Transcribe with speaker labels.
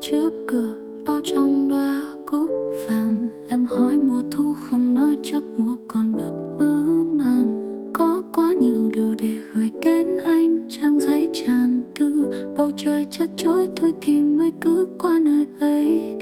Speaker 1: trước cửa bao trong đóa cúc vàng. Em hỏi mùa thu không nói chắc mùa còn được mơ màng. Có quá nhiều điều để gửi đến anh, trang giấy tràn tư bầu trời chật chội thôi thì mới cứ qua nơi ấy.